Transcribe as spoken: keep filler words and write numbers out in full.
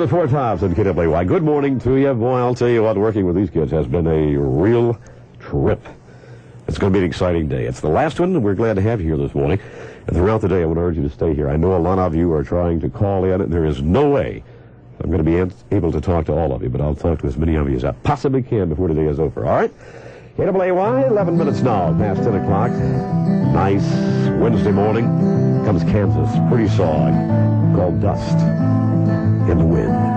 the Four Tops at K W A Y. Good morning to you. Boy, I'll tell you what, working with these kids has been a real trip. It's going to be an exciting day. It's the last one, and we're glad to have you here this morning. And throughout the day, I want to urge you to stay here. I know a lot of you are trying to call in, and there is no way I'm going to be able to talk to all of you, but I'll talk to as many of you as I possibly can before today is over. All right? K W A Y, eleven minutes now, past ten o'clock. Nice Wednesday morning. Comes Kansas, pretty song called Dust in the Wind.